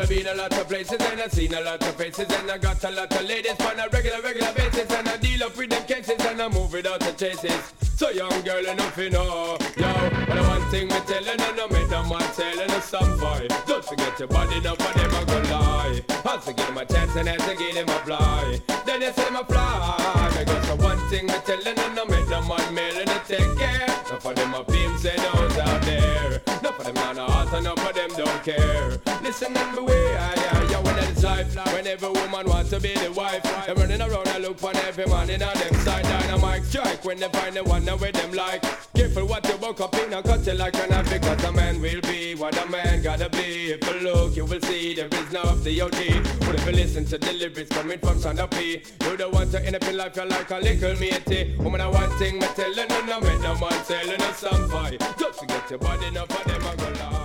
I've been a lot of places and I've seen a lot of faces, and I got a lot of ladies on a regular basis, and I deal up with them cases and I move without the chases. So young girl enough you know, yo, but the one thing me telling you, no make no man telling you some boy. Don't forget your body, no for them I go lie. I'll give him a chance and I'll give him a fly. Then you say my fly, because the one thing me telling you, no make no man mailing to take care. No for them a pimps and those out there. No for them on the heart and no for them don't care. Listen and beware, yeah, when it's life. When every woman wants to be the wife, they're running around and look for every man in on them side. Dynamite strike when they find the one that with them like. Careful what you woke up in and cut you like an knife, because a man will be what a man gotta be. If you look, you will see there is no of the OG. But if you listen to the lyrics coming from Sanda P, you don't want to end up in life, you're like a little matey. Woman, I one thing me telling you, no make no man telling you some fight. Just forget your body, no for them I go lie.